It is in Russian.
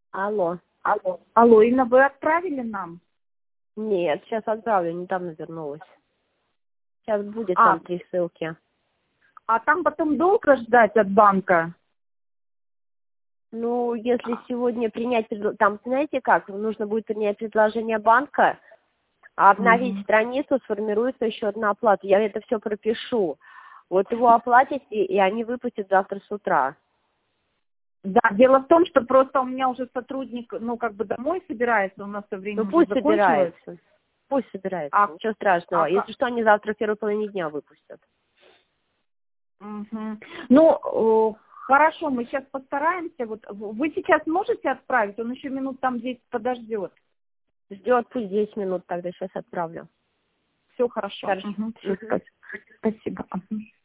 Алло. Алло, Инна, вы отправили нам? Нет, сейчас отправлю, недавно вернулась. Сейчас будет там 3 ссылки. А там потом долго ждать от банка? Ну, если сегодня принять, там, знаете как, нужно будет принять предложение банка, а обновить страницу, сформируется еще одна оплата. Я это все пропишу. Вот его оплатите, и они выпустят завтра с утра. Да, дело в том, что просто у меня уже сотрудник, ну, как бы домой собирается, у нас со временем Ну, пусть уже закончилось. собирается. Пусть собирается, ничего страшного. Если что, они завтра в первой половине дня выпустят. Ну, хорошо, мы сейчас постараемся. Вот вы сейчас можете отправить? Он еще минут там 10 подождет. Ждет, пусть 10 минут, тогда сейчас отправлю. Все хорошо. Хорошо. Спасибо.